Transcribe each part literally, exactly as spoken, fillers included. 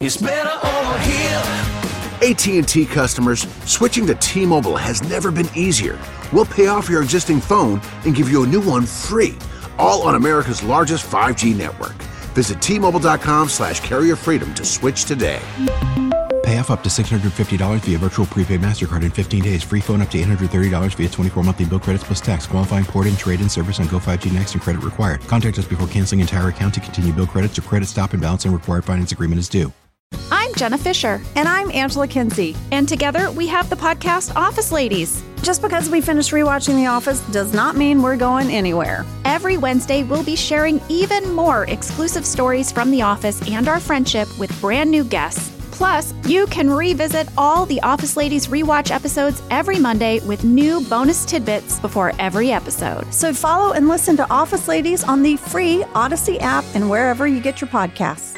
It's better over here. A T and T customers, switching to T-Mobile has never been easier. We'll pay off your existing phone and give you a new one free, all on America's largest five G network. Visit T-Mobile.com slash carrier freedom to switch today. Pay off up to six hundred fifty dollars via virtual prepaid MasterCard in fifteen days. Free phone up to eight hundred thirty dollars via twenty-four monthly bill credits plus tax. Qualifying port and trade-in service on Go five G Next and credit required. Contact us before canceling entire account to continue bill credits or credit stop and balance and required finance agreement is due. I'm Jenna Fisher. And I'm Angela Kinsey. And together we have the podcast Office Ladies. Just because we finished rewatching The Office does not mean we're going anywhere. Every Wednesday, we'll be sharing even more exclusive stories from The Office and our friendship with brand new guests. Plus, you can revisit all the Office Ladies rewatch episodes every Monday with new bonus tidbits before every episode. So follow and listen to Office Ladies on the free Odyssey app and wherever you get your podcasts.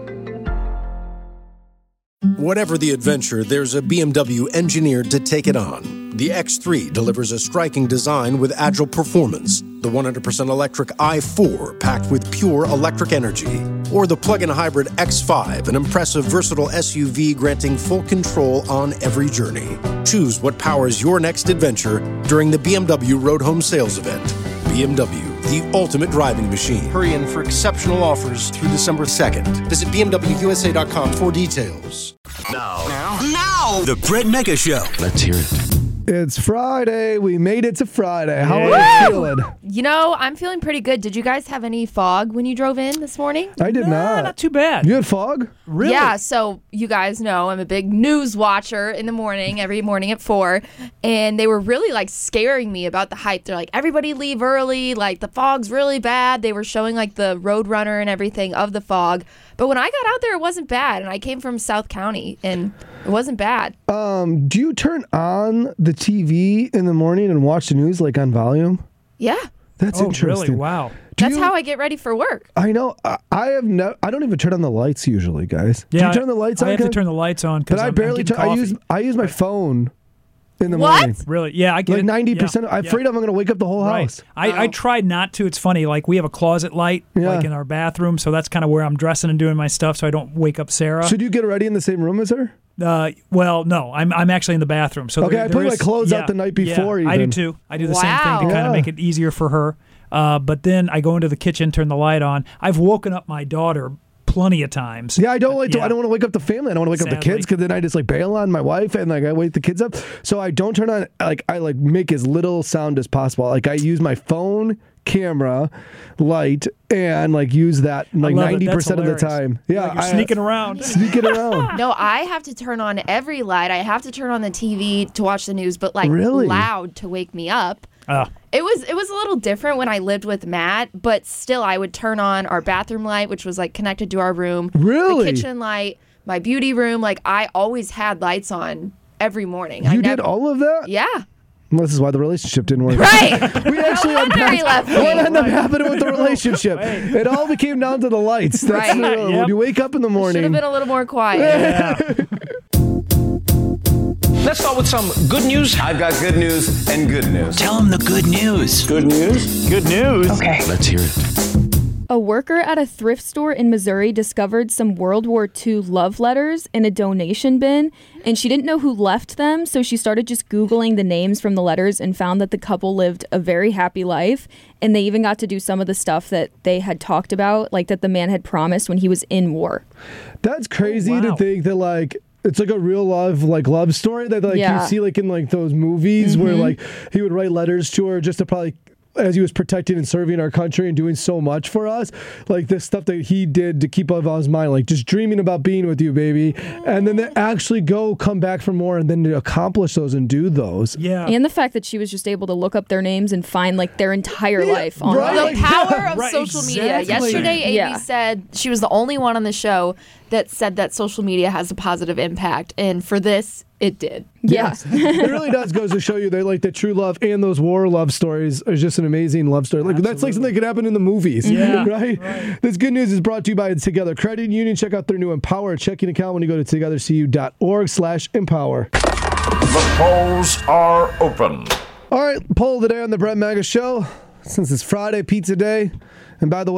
Whatever the adventure, there's a B M W engineered to take it on. The X three delivers a striking design with agile performance. The one hundred percent electric i four, packed with pure electric energy. Or the plug-in hybrid X five, an impressive, versatile S U V granting full control on every journey. Choose what powers your next adventure during the B M W Road Home Sales Event. B M W, the ultimate driving machine. Hurry in for exceptional offers through December second. Visit B M W U S A dot com for details. Now, now, now, the Brett Mega Show. Let's hear it. It's Friday. We made it to Friday. How are you feeling? You know, I'm feeling pretty good. Did you guys have any fog when you drove in this morning? I did nah, not. Not too bad. You had fog? Really? Yeah, so you guys know I'm a big news watcher in the morning, every morning at four, and they were really, like, scaring me about the hype. They're like, everybody leave early, like, the fog's really bad. They were showing, like, the Roadrunner and everything of the fog. But when I got out there, it wasn't bad, and I came from South County, and it wasn't bad. Um, do you turn on the T V in the morning and watch the news, like, on volume? Yeah. That's oh, interesting. Really? Wow. Do That's you, how I get ready for work. I know. I, I have no. I don't even turn on the lights usually, guys. Yeah, do you turn the lights I, on? I have to turn the lights on because But I I'm, barely. I'm Turn, I use. I use my phone in the what? morning. Really? Yeah, I get like ninety percent. Yeah, I'm yeah. afraid I'm going to wake up the whole right. house. I, Oh. I tried not to. It's funny. Like we have a closet light, Yeah. like in our bathroom, so that's kind of where I'm dressing and doing my stuff, so I don't wake up Sarah. So do you get ready in the same room as her? Uh, well, no, I'm I'm actually in the bathroom. So Okay, there, I there put my is- clothes yeah, out the night yeah, before I do even. too. I do the Wow. same thing to kind Yeah. of make it easier for her. Uh, but then I go into the kitchen, turn the light on. I've woken up my daughter plenty of times. Yeah, I don't like to. Yeah. I don't want to wake up the family. I don't want to wake up the kids Sadly. because then I just like bail on my wife and like I wake the kids up. So I don't turn on. Like I like make as little sound as possible. Like I use my phone camera light and like use that like love it. ninety percent of That's the hilarious. time. Yeah, Like you're I- sneaking around. sneaking around. No, I have to turn on every light. I have to turn on the T V to watch the news, but like Really? loud to wake me up. Oh. It was it was a little different when I lived with Matt, but still I would turn on our bathroom light, which was like connected to our room. Really? The kitchen light, my beauty room. Like I always had lights on every morning. You I did never, all of that? Yeah. Well, this is why the relationship didn't work. Right. We actually No wonder he left me. What ended up happening with the relationship? It all became down to the lights. That's Right. the, when Yep. you wake up in the Should morning. have been a little more quiet. Yeah. Let's start with some good news. I've got good news and good news. Tell them the good news. Good news? Good news. Okay. Let's hear it. A worker at a thrift store in Missouri discovered some World War Two love letters in a donation bin, and she didn't know who left them, so she started just Googling the names from the letters and found that the couple lived a very happy life, and they even got to do some of the stuff that they had talked about, like that the man had promised when he was in war. That's crazy Oh, wow. to think that like it's like a real love like love story that like Yeah. you see like in like those movies where like he would write letters to her just to probably as he was protecting and serving our country and doing so much for us, like this stuff that he did to keep on his mind, like just dreaming about being with you, baby, and then they actually go come back for more and then to accomplish those and do those. Yeah. And the fact that she was just able to look up their names and find like their entire Yeah, life online. right. The Like, power of right, social media. exactly. Yesterday, Amy Yeah. said she was the only one on the show that said that social media has a positive impact, and for this, it did. Yeah. It really does goes to show you that like the true love and those war love stories are just an amazing love story. Like that's like something that could happen in the movies. Yeah, right? right. This good news is brought to you by Together Credit Union. Check out their new Empower checking account when you go to together c u dot org slash empower. The polls are open. All right, poll today on the Brett Maga Show. Since it's Friday, pizza day. And by the way,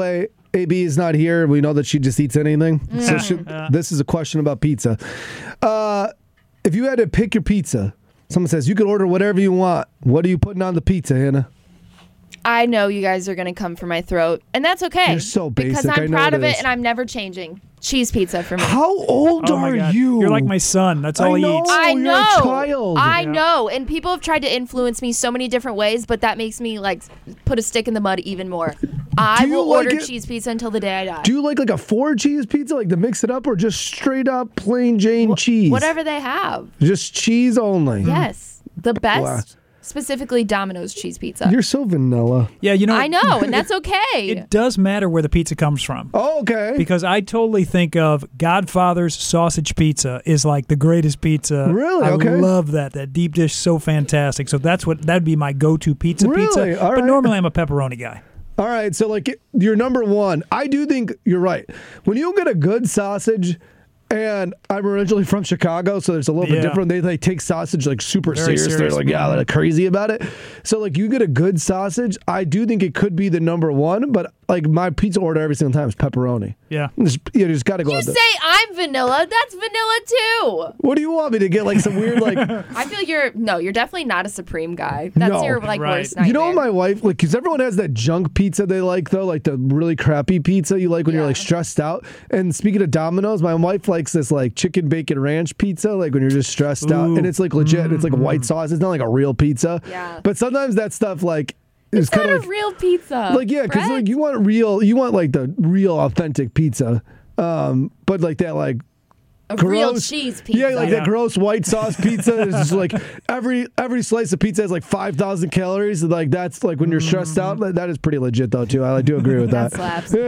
A B is not here. We know that she just eats anything. Mm. So she, this is a question about pizza. Uh, if you had to pick your pizza, someone says you could order whatever you want. What are you putting on the pizza, Hannah? I know you guys are going to come for my throat, and that's okay. You're so basic. Because I'm I know proud it of it, is. and I'm never changing. Cheese pizza for me. How old Oh my are God. you? You're like my son. That's all I he know. eats. I you're a know. child. I Yeah. know. And people have tried to influence me so many different ways, but that makes me like put a stick in the mud even more. I you will like order it- cheese pizza until the day I die. Do you like like a four cheese pizza, like to mix it up, or just straight up plain Jane cheese? Whatever they have. Just cheese only. Yes. The best, Wow. specifically Domino's cheese pizza. You're so vanilla. Yeah, you know. I know, and that's okay. It does matter where the pizza comes from. Oh, okay. Because I totally think of Godfather's sausage pizza is like the greatest pizza. Really? I Okay. love that. That deep dish, so fantastic. So that's what that'd be my go-to pizza Really? pizza. All but right. normally I'm a pepperoni guy. All right, so like you're number one. I do think you're right. When you get a good sausage, and I'm originally from Chicago, so there's a little bit Yeah. different. They like take sausage like super Very serious. serious. They're like, yeah, they're crazy about it. So like you get a good sausage, I do think it could be the number one. But like my pizza order every single time is pepperoni. Yeah. Just, you just got to go. You with say it. I'm vanilla. That's vanilla too. What do you want me to get? Like some weird like. I feel you're no, you're definitely not a supreme guy. That's No. your like Right. worst nightmare. You know what my wife like? Because everyone has that junk pizza they like though, like the really crappy pizza you like when you're Yeah. like stressed out. And speaking of Domino's, my wife likes this like chicken bacon ranch pizza, like when you're just stressed out, Ooh. and it's like legit. It's like white sauce. It's not like a real pizza. Yeah. But sometimes that stuff like is It's kind not of a like real pizza. like yeah, because Brett. like you want real, you want like the real authentic pizza. Um, but like that like. a real gross- cheese pizza. Yeah, like Yeah. that gross white sauce pizza is just like every every slice of pizza has like five thousand calories. And like that's like when you're stressed out. That that is pretty legit though too. I do agree with that that. slaps.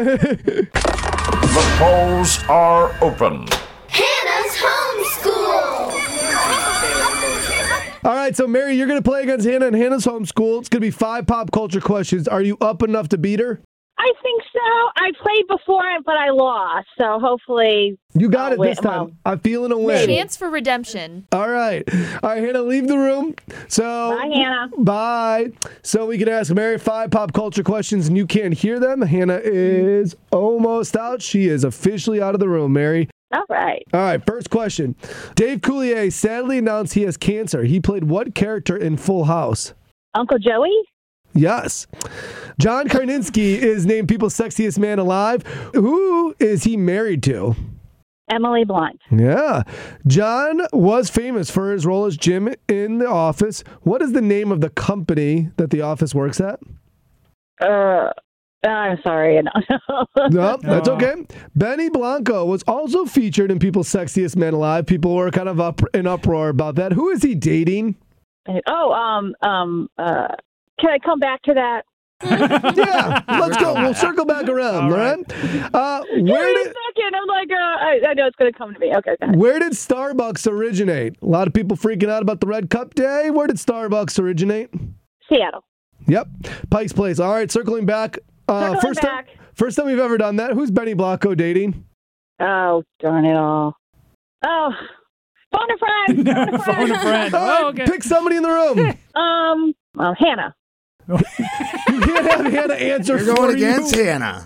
The polls are open. Hannah's homeschool. All right, so Mary, you're gonna play against Hannah and Hannah's homeschool. It's gonna be five pop culture questions. Are you up enough to beat her? I think so. I played before, but I lost. So hopefully, You got I'll it this win. time. Well, I'm feeling a win. Chance for redemption. All right. All right, Hannah, leave the room. So Bye, Hannah. Bye. So we can ask Mary five pop culture questions and you can't hear them. Hannah is almost out. She is officially out of the room, Mary. all right. All right, first question. Dave Coulier sadly announced he has cancer. He played what character in Full House? Uncle Joey? Yes. John Krasinski is named People's Sexiest Man Alive. Who is he married to? Emily Blunt. Yeah. John was famous for his role as Jim in The Office. What is the name of the company that The Office works at? Uh, I'm sorry. I don't know. No, that's Oh. okay. Benny Blanco was also featured in People's Sexiest Man Alive. People were kind of up in uproar about that. Who is he dating? Oh, um, um, uh, can I come back to that? Yeah, let's go. We'll circle back around, all All right? right. Uh, Wait where a did second. I'm like, uh, I, I know it's going to come to me. Okay, go ahead. where did Starbucks originate? A lot of people freaking out about the Red Cup Day. Where did Starbucks originate? Seattle. Yep, Pike's Place. All right, circling back. Uh, Circling first back. time, first time we've ever done that. Who's Benny Blanco dating? Oh, darn it all. Oh, phone a friend. Phone a friend. Phone a friend. All right, Oh, okay. pick somebody in the room. Um, well, Hannah. You can't have Hannah answer You're for going against you. Hannah.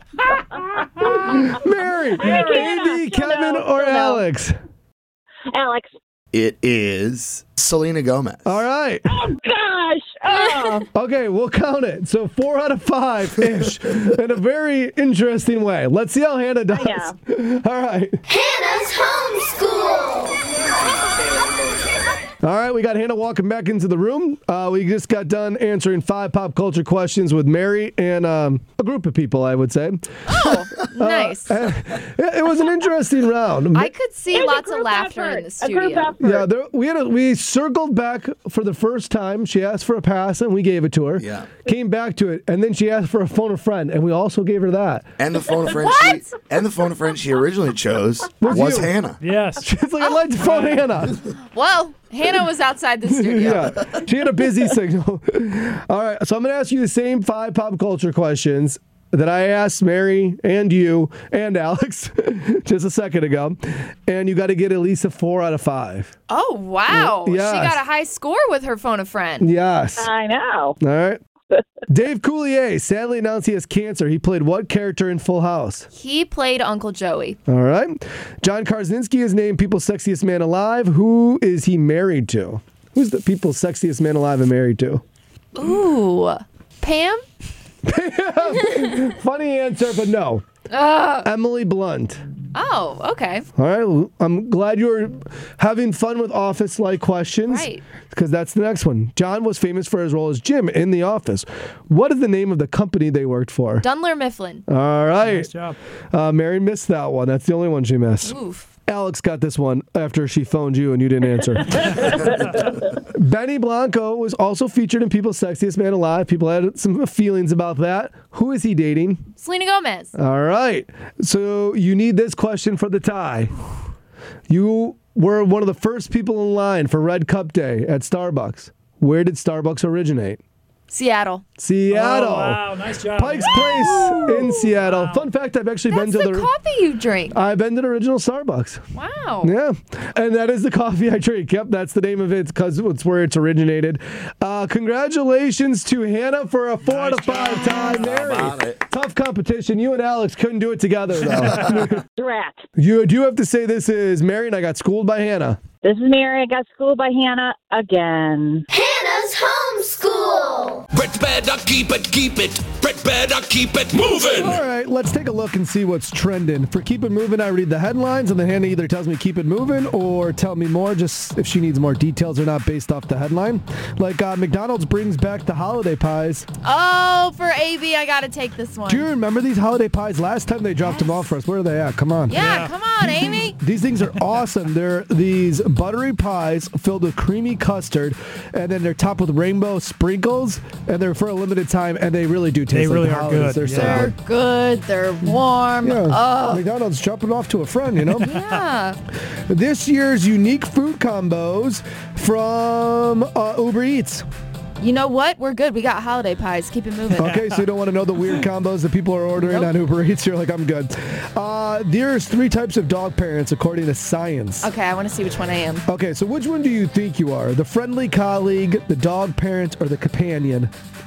Mary, Hannah. Andy, She'll Kevin, know. or She'll know. Alex? Alex. It is Selena Gomez. All right. Oh, gosh. Oh. Okay, we'll count it. So four out of five ish in a very interesting way. Let's see how Hannah does. All right. Hannah's homeschool. All right, we got Hannah walking back into the room. Uh, we just got done answering five pop culture questions with Mary and um, a group of people, I would say. Oh, nice. Uh, it, it was an interesting round. I could see It was a lots of group laughter effort. in the A group studio. effort. Yeah, there, we had a, we circled back for the first time. She asked for a pass, and we gave it to her. Yeah. Came back to it, and then she asked for a phone a friend, and we also gave her that. And the phone a friend she and the phone a friend she originally chose Was was you. Hannah. Yes. She's like, I'd like to phone Hannah. Well, Hannah was outside the studio. Yeah, she had a busy signal. All right, so I'm going to ask you the same five pop culture questions that I asked Mary and you and Alex just a second ago, and you got to get at least a four out of five. Oh, wow. Yes. She got a high score with her phone a friend. Yes. I know. All right. Dave Coulier sadly announced he has cancer. He played what character in Full House? He played Uncle Joey. All right. John Krasinski is named People's Sexiest Man Alive. Who is he married to? Who's the People's Sexiest Man Alive and married to? Ooh. Pam? Funny answer, but no. Uh, Emily Blunt. Oh, okay. All right. I'm glad you're having fun with Office-like questions. Right. Because that's the next one. John was famous for his role as Jim in The Office. What is the name of the company they worked for? Dunler Mifflin. All right. Nice job. Uh, Mary missed that one. That's the only one she missed. Oof. Alex got this one after she phoned you and you didn't answer. Benny Blanco was also featured in People's Sexiest Man Alive. People had some feelings about that. Who is he dating? Selena Gomez. All right. So you need this question for the tie. You were one of the first people in line for Red Cup Day at Starbucks. Where did Starbucks originate? Seattle. Seattle. Oh, wow, nice job. Pike's Place in Seattle. Wow. Fun fact, I've actually That's been to the the coffee you drink. I've been to the original Starbucks. Wow. Yeah. And that is the coffee I drink. Yep, that's the name of it because it's where it's originated. Uh, congratulations to Hannah for a four nice out of five time. Mary. Tough competition. You and Alex couldn't do it together, though. Rat. You do have to say this is Mary and I got schooled by Hannah. This is Mary. I got schooled by Hannah again. Hannah's homeschool. Brett better keep it, keep it. Brett better keep it moving. All right, let's take a look and see what's trending. For Keep It Moving, I read the headlines, and then Hannah either tells me keep it moving or tell me more, just if she needs more details or not based off the headline. Like uh, McDonald's brings back the holiday pies. Oh, for A B, I got to take this one. Do you remember these holiday pies? Last time they dropped yes. them off for us. Where are they at? Come on. Yeah, yeah. come on, these Amy. Things, these things are awesome. They're these buttery pies filled with creamy custard, and then they're topped with rainbow sprinkles, and they're for a limited time, and they really do taste they like really the are holidays. good. They're yeah. so They're good. good. They're warm. Yeah. Oh. McDonald's dropping off to a friend, you know? Yeah. This year's unique food combos from uh, Uber Eats. You know what? We're good. We got holiday pies. Keep it moving. Okay, so you don't want to know the weird combos that people are ordering nope. on Uber Eats. You're like, I'm good. Uh, there's three types of dog parents according to science. Okay, I want to see which one I am. Okay, so which one do you think you are? The friendly colleague, the dog parent, or the companion?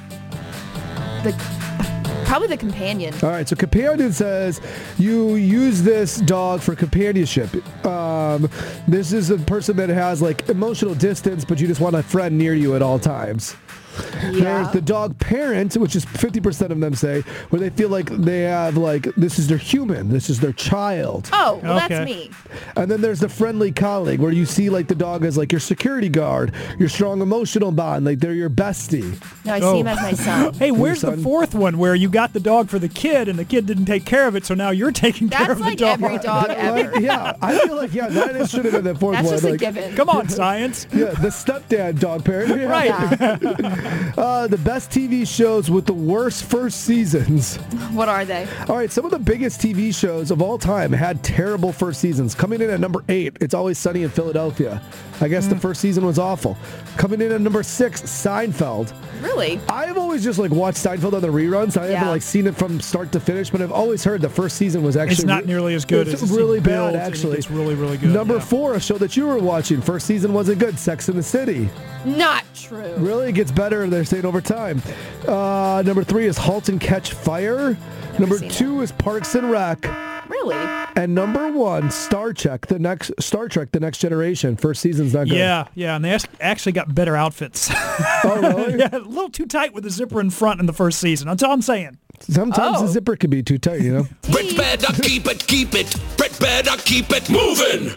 The Probably the companion. All right, so companion says you use this dog for companionship. Um, this is a person that has like emotional distance, but you just want a friend near you at all times. Yeah. There's the dog parent, which is fifty percent of them say, where they feel like they have like, this is their human, this is their child. Oh, well, okay. that's me. And then there's the friendly colleague, where you see like the dog as like your security guard, your strong emotional bond, like they're your bestie. No, I oh. see him as my son. Hey, where's son? the fourth one where you got the dog for the kid and the kid didn't take care of it, so now you're taking that's care of like the dog? Every dog ever. Like, yeah, I feel like, yeah, that is, should have been the fourth that's one. That's just like, a given. Come on, science. Yeah, the stepdad dog parent. Yeah. Right. uh, the best T V shows with the worst first seasons. What are they? All right, some of the biggest T V shows of all time had terrible first seasons. Coming in at number eight, It's Always Sunny in Philadelphia. I guess mm. the first season was awful. Coming in at number six, Seinfeld. Really? I've always just like watched Seinfeld on the reruns. I yeah. haven't like seen it from start to finish, but I've always heard the first season was actually it's not re- nearly as good. It's as really it bad, builds, actually. It's really, really good. Number yeah. four, a show that you were watching. First season wasn't good. Sex in the City. Not true. Really, it gets better. They're saying over time. Uh, number three is *Halt and Catch Fire*. Never number seen two it. is *Parks and Rec*. Really? And number one, Star Trek, the next Star Trek, the Next Generation. First season's not good. Yeah, yeah, and they actually got better outfits. Oh, really? Yeah, a little too tight with the zipper in front in the first season. That's all I'm saying. Sometimes oh. the zipper can be too tight, you know? Brett better keep it, keep it. Brett better keep it moving.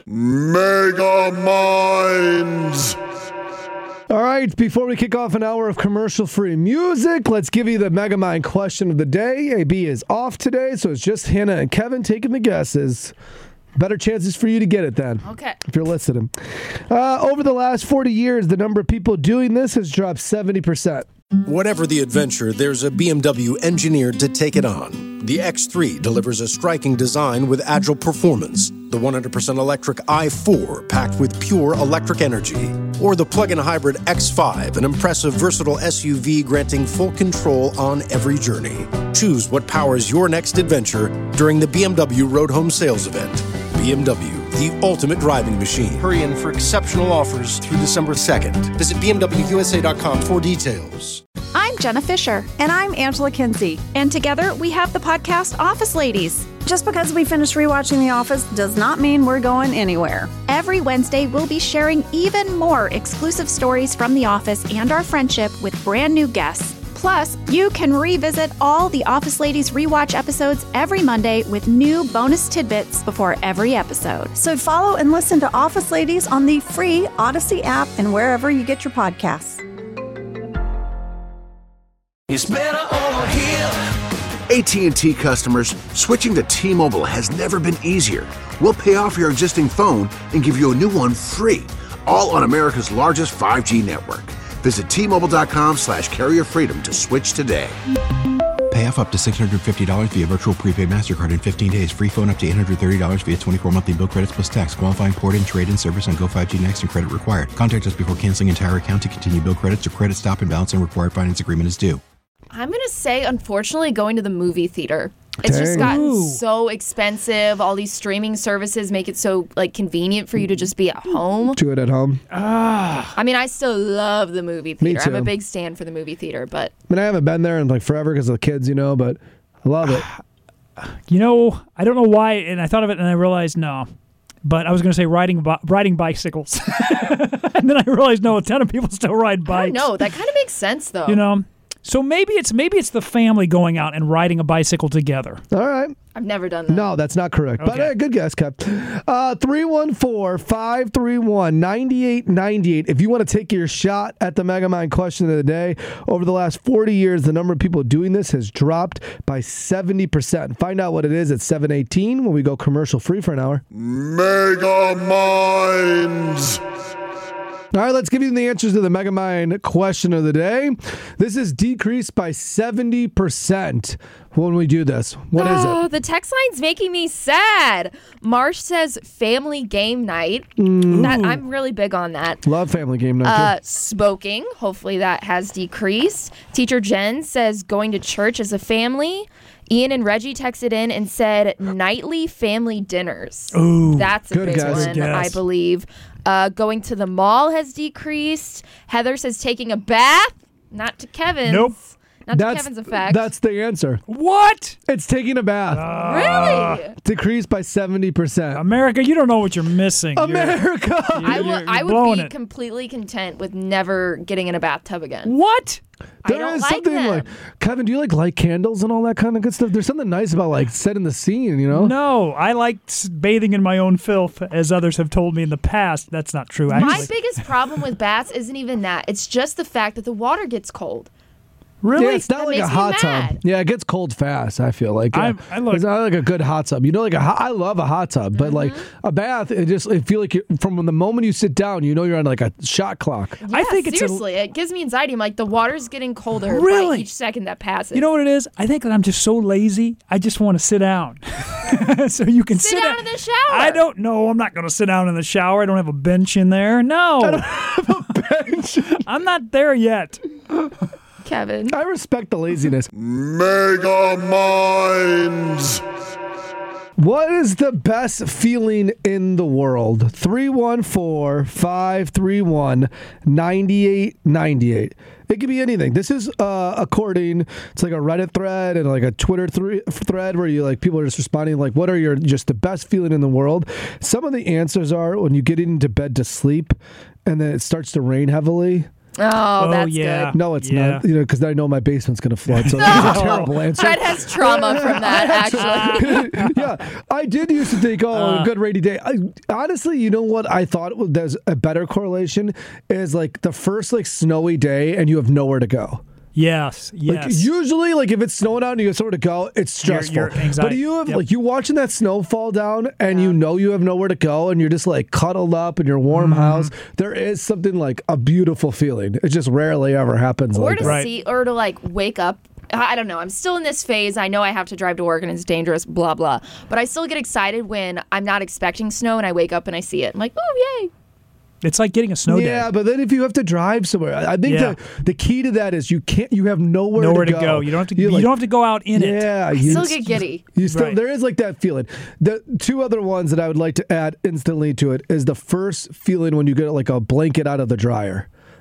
Mega Minds. All right, before we kick off an hour of commercial-free music, let's give you the Megamind question of the day. A B is off today, so it's just Hannah and Kevin taking the guesses. Better chances for you to get it then. Okay. If you're listening. Uh, over the last forty years, the number of people doing this has dropped seventy percent. Whatever the adventure, there's a B M W engineered to take it on. The X three delivers a striking design with agile performance. The one hundred percent electric i four packed with pure electric energy. Or the plug-in hybrid X five, an impressive versatile S U V granting full control on every journey. Choose what powers your next adventure during the B M W Road Home Sales Event. B M W, the ultimate driving machine. Hurry in for exceptional offers through December second. Visit B M W U S A dot com for details. I'm Jenna Fisher. And I'm Angela Kinsey. And together we have the podcast Office Ladies. Just because we finished rewatching The Office does not mean we're going anywhere. Every Wednesday, we'll be sharing even more exclusive stories from The Office and our friendship with brand new guests. Plus, you can revisit all the Office Ladies rewatch episodes every Monday with new bonus tidbits before every episode. So follow and listen to Office Ladies on the free Odyssey app and wherever you get your podcasts. It's better over here. A T and T customers, switching to T-Mobile has never been easier. We'll pay off your existing phone and give you a new one free, all on America's largest five G network. Visit T-Mobile.com slash carrier freedom to switch today. Pay off up to six hundred fifty dollars via virtual prepaid MasterCard in fifteen days. Free phone up to eight hundred thirty dollars via twenty-four monthly bill credits plus tax. Qualifying port-in, trade-in service on Go five G Next and credit required. Contact us before canceling entire account to continue bill credits or credit stop and balance and required finance agreement is due. I'm going to say, unfortunately, going to the movie theater. It's Dang. just gotten Ooh. so expensive. All these streaming services make it so like convenient for you to just be at home. Do it at home. Ah. I mean, I still love the movie Me theater. I'm a too. big stand for the movie theater, but I mean, I haven't been there in like forever because of the kids, you know, but I love it. You know, I don't know why, and I thought of it and I realized no. But I was going to say riding bi- riding bicycles. And then I realized, no, a ton of people still ride bikes. no, that kind of makes sense though. You know? So maybe it's maybe it's the family going out and riding a bicycle together. All right. I've never done that. No, that's not correct. But Okay. uh, good guess, Kev. Uh, three one four, five three one, nine eight nine eight. If you want to take your shot at the Megamind question of the day, over the last forty years, the number of people doing this has dropped by seventy percent. Find out what it is at seven eighteen when we go commercial free for an hour. Mega Minds. All right, let's give you the answers to the Megamind question of the day. This is decreased by seventy percent when we do this. What is oh, it? The text line's making me sad. Marsh says family game night. Mm. That I'm really big on that. Love family game night. Uh, too. smoking. Hopefully that has decreased. Teacher Jen says going to church as a family. Ian and Reggie texted in and said nightly family dinners. Ooh, That's a good big guess. one, Good guess. I believe. Uh, going to the mall has decreased. Heather says taking a bath. Not to Kevin's. Nope. Not That's, to Kevin's effect. that's the answer. What? It's taking a bath. really? Decreased by seventy percent. America, you don't know what you're missing. You're- America! I, You're- will, you're I would blowing be it. completely content with never getting in a bathtub again. What? I There don't is like something them. like, Kevin, do you like light candles and all that kind of good stuff? There's something nice about like setting the scene, you know? No, I like s- bathing in my own filth, as others have told me in the past. That's not true, actually. My biggest problem with baths isn't even that. It's just the fact that the water gets cold. really? Yeah, it's not That like a makes me hot mad. tub. Yeah, it gets cold fast, I feel like. I- Yeah. I look- it's not like a good hot tub. You know, like a hot, I love a hot tub, but like Mm-hmm. a bath, it just, I feel like you, from the moment you sit down, you know you're on like a shot clock. Yeah, I think it's a- seriously, it gives me anxiety. I'm like, the water's getting colder by Really? each second that passes. You know what it is? I think that I'm just so lazy. I just want to sit down. So you can Sit sit, down in the shower. I don't know. I'm not going to sit down in the shower. I don't have a bench in there. No. I don't have a bench. I'm not there yet. Kevin. I respect the laziness. Mega Minds. What is the best feeling in the world? three one four, five three one, nine eight nine eight. It could be anything. This is uh, according to like a Reddit thread and like a Twitter thre- thread where you like people are just responding like, what are your just the best feeling in the world? Some of the answers are when you get into bed to sleep and then it starts to rain heavily. Oh, Oh, that's yeah. good. No, it's Yeah. not. You know, because I know my basement's going to flood. So that's a terrible answer. Fred has trauma from that, actually. Yeah, I did used to think, oh, Uh. a good rainy day. I, honestly, you know what I thought was- there's a better correlation is like the first like snowy day and you have nowhere to go. Yes. Like Yes. usually, like if it's snowing out and you have somewhere to go, it's stressful. your anxiety- But you have yep. like you watching that snow fall down and you know you have nowhere to go and you're just like cuddled up in your warm Mm-hmm. house. There is something like a beautiful feeling. It just rarely ever happens Or like to that. Right. see, or to like wake up. I I don't know. I'm still in this phase. I know I have to drive to work and it's dangerous, blah, blah. But I still get excited when I'm not expecting snow and I wake up and I see it. I'm like, oh, yay. It's like getting a snow Yeah, day. but then if you have to drive somewhere, I I think Yeah. the, the key to that is you can't. You have nowhere, Nowhere to to go. go. You don't have to. You're You like- don't have to go out in it. Yeah, I you still get giddy. You still, Right. There is like that feeling. The two other ones that I would like to add instantly to it is the first feeling when you get like a blanket out of the dryer.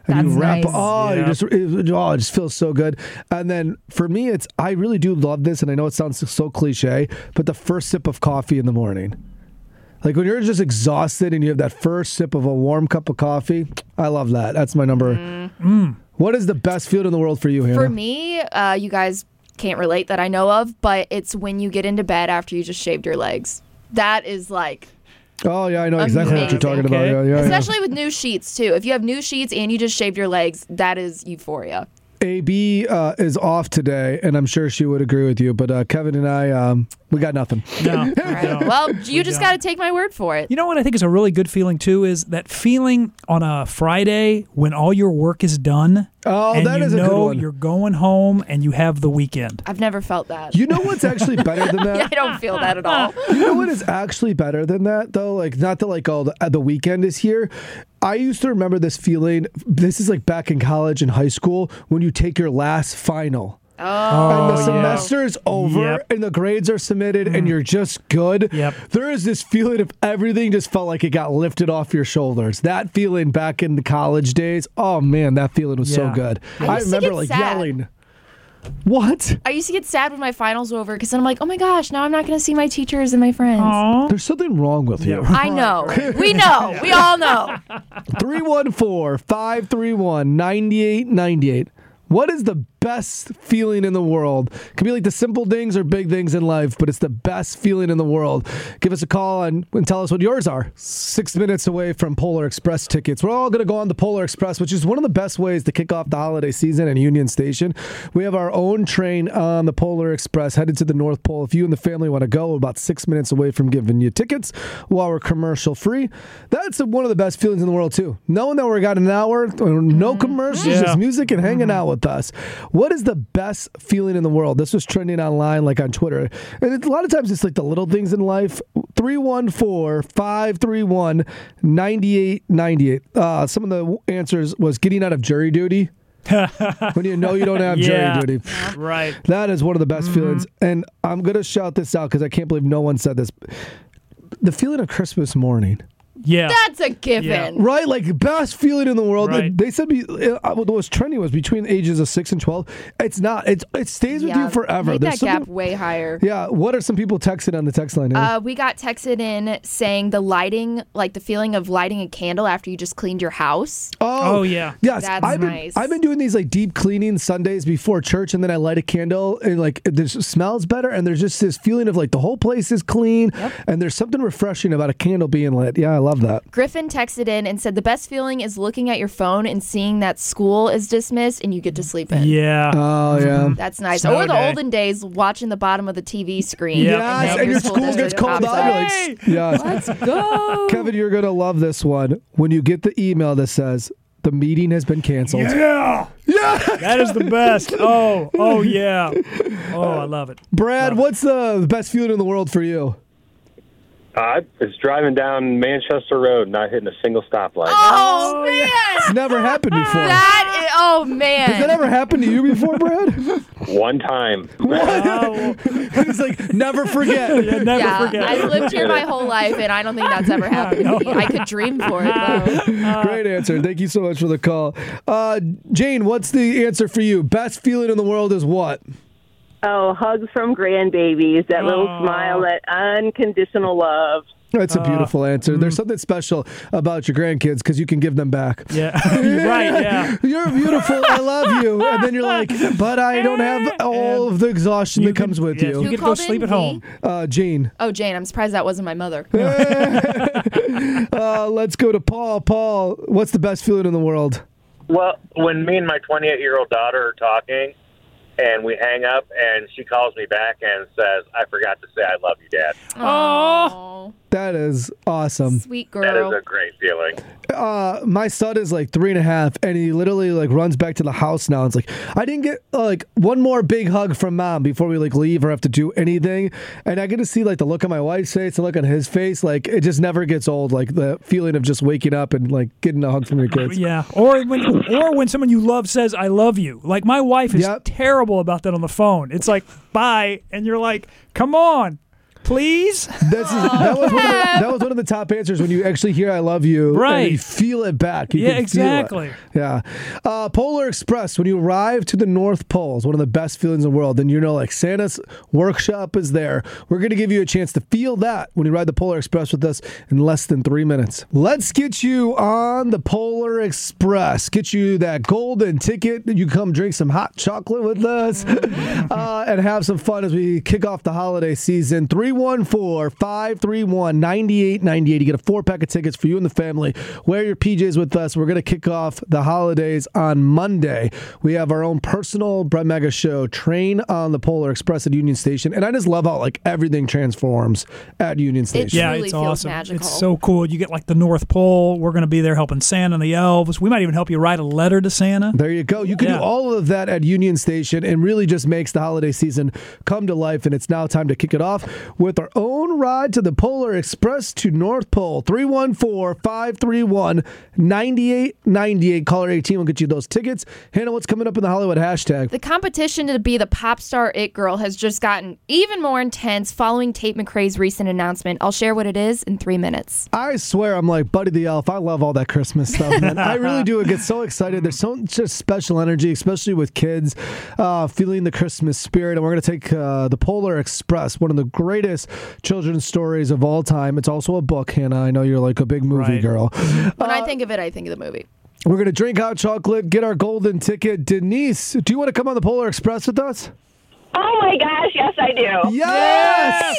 And you That's wrap, nice. oh, you Yeah. just, it, oh, it just feels so good. And then for me, it's I really do love this, and I know it sounds so cliche, but the first sip of coffee in the morning. Like when you're just exhausted and you have that first sip of a warm cup of coffee, I love that. That's my number. Mm. What is the best feeling in the world for you, Hannah? For me, uh, you guys can't relate that I know of, but it's when you get into bed after you just shaved your legs. That is like, Oh, yeah, I know exactly what you're talking Amazing. about. Yeah, yeah, yeah. especially with new sheets too. If you have new sheets and you just shaved your legs, that is euphoria. A B uh, is off today, and I'm sure she would agree with you. But uh, Kevin and I, um, we got nothing. No. All right. Well, you just got to take my word for it. You know what I think is a really good feeling too is that feeling on a Friday when all your work is done. Oh, and that you is a good know one. You're going home and you have the weekend. I've never felt that. You know what's actually better than that? Yeah, I don't feel that at all. You know what is actually better than that, though? Like, not that, like, oh, the, uh, the weekend is here. I used to remember this feeling. This is like back in college and high school when you take your last final. Oh, and the yeah. semester is over Yep. and the grades are submitted and you're just good. Yep. There is this feeling of everything just felt like it got lifted off your shoulders. That feeling back in the college days, oh man, that feeling was so Yeah. good. I I, used to remember get like sad. yelling. What? I used to get sad when my finals were over because then I'm like, oh my gosh, now I'm not going to see my teachers and my friends. Aw. There's something wrong with you. I know. We know. We all know. three one four, five three one, nine eight nine eight. What is the best feeling in the world? It can be like the simple things or big things in life, but it's the best feeling in the world. Give us a call and, and tell us what yours are. Six minutes away from Polar Express tickets. We're all going to go on the Polar Express, which is one of the best ways to kick off the holiday season in Union Station. We have our own train on the Polar Express headed to the North Pole. If you and the family want to go, we're about six minutes away from giving you tickets while we're commercial free. That's one of the best feelings in the world, too. Knowing that we got an hour, no commercials, Yeah. just music and hanging out with us. What is the best feeling in the world? This was trending online, like on Twitter. And it's, a lot of times it's like the little things in life. three one four, five three one, nine eight nine eight. Uh, some of the answers was getting out of jury duty. When you know you don't have Yeah. jury duty. Right. That is one of the best feelings. And I'm going to shout this out because I can't believe no one said this. The feeling of Christmas morning. Yeah. That's a given. Right? Like, best feeling in the world. Right. They said be, uh, what was trending was between ages of six and twelve. It's not. It's It stays with Yeah, you forever. Make There's that gap something- way higher. Yeah. What are some people texting on the text line? Andy? Uh, we got texted in saying the lighting, like the feeling of lighting a candle after you just cleaned your house. Oh, yeah. Yes, That's I've been, nice. I've been doing these like deep cleaning Sundays before church, and then I light a candle, and like it just smells better, and there's just this feeling of like the whole place is clean, and there's something refreshing about a candle being lit. Yeah, I love that. Griffin texted in and said the best feeling is looking at your phone and seeing that school is dismissed and you get to sleep in. Yeah. Oh yeah. That's nice. Snow or the day. olden days, watching the bottom of the T V screen. Yep. Yes, have and your school district gets called pops out. up. You're like, yes. Let's go. Kevin, you're gonna love this one when you get the email that says the meeting has been canceled. Yeah. Yeah. That is the best. Oh, oh yeah. Oh, I love it. Brad, what's the best feeling in the world for you? Uh, it's driving down Manchester Road, not hitting a single stoplight. Oh, man. It's never happened before. That is, oh, man. Has that ever happened to you before, Brad? One time. Oh, It's like never forget. yeah, never yeah, forget. I've lived here my whole life, and I don't think that's ever happened to me. I could dream for it, though. Great answer. Thank you so much for the call. Uh, Jane, what's the answer for you? Best feeling in the world is what? Oh, hugs from grandbabies, that little Aw. smile, that unconditional love. That's a beautiful answer. There's something special about your grandkids because you can give them back. Yeah. You're right, yeah. You're beautiful. I love you. And then you're like, but I don't have all of the exhaustion that comes with yes, you. You get to go called sleep in, at home. Uh, Jane. Oh, Jane, I'm surprised that wasn't my mother. uh, let's go to Paul. Paul, what's the best feeling in the world? Well, when me and my twenty-eight-year-old daughter are talking, and we hang up, and she calls me back and says, I forgot to say I love you, Dad. Oh, That is awesome. sweet That is girl. a great feeling. Uh, my son is like three and a half, and he literally like runs back to the house now. It's like I didn't get uh, like one more big hug from mom before we like leave or have to do anything. And I get to see like the look on my wife's face, the look on his face. Like it just never gets old. Like the feeling of just waking up and like getting a hug from your kids. Yeah. Or when or when someone you love says I love you. Like my wife is Yep. terrible about that on the phone. It's like bye, and you're like, come on. Please? This is, that, was one of the, that was one of the top answers when you actually hear I love you. Right. And you feel it back. You Yeah, can feel exactly. it. Yeah. Uh, Polar Express, when you arrive to the North Pole, is one of the best feelings in the world. And you know, like Santa's workshop is there. We're going to give you a chance to feel that when you ride the Polar Express with us in less than three minutes. Let's get you on the Polar Express. Get you that golden ticket. You come drink some hot chocolate with us uh, and have some fun as we kick off the holiday season. three one four, five three one, nine eight nine eight. You get a four-pack of tickets for you and the family. Wear your P Js with us. We're going to kick off the holidays on Monday. We have our own personal Brett Mega show, Train on the Polar Express at Union Station. And I just love how like everything transforms at Union Station. Yeah, really it's feels awesome. magical. It's so cool. You get like the North Pole. We're going to be there helping Santa and the elves. We might even help you write a letter to Santa. There you go. You can Yeah. do all of that at Union Station and really just makes the holiday season come to life. And it's now time to kick it off with our own ride to the Polar Express to North Pole. three one four, five three one, nine eight nine eight. Caller eighteen will get you those tickets. Hannah, what's coming up in the Hollywood hashtag? The competition to be the pop star it girl has just gotten even more intense following Tate McRae's recent announcement. I'll share what it is in three minutes. I swear I'm like Buddy the Elf. I love all that Christmas stuff, man. I really do. I get so excited. There's so just special energy, especially with kids, uh, feeling the Christmas spirit. And we're going to take uh, the Polar Express, one of the greatest children's stories of all time. It's also a book, Hannah. I know you're like a big movie Right. girl. When I think of it, I think of the movie. We're going to drink hot chocolate, get our golden ticket. Denise, do you want to come on the Polar Express with us? Oh my gosh, yes I do. Yes!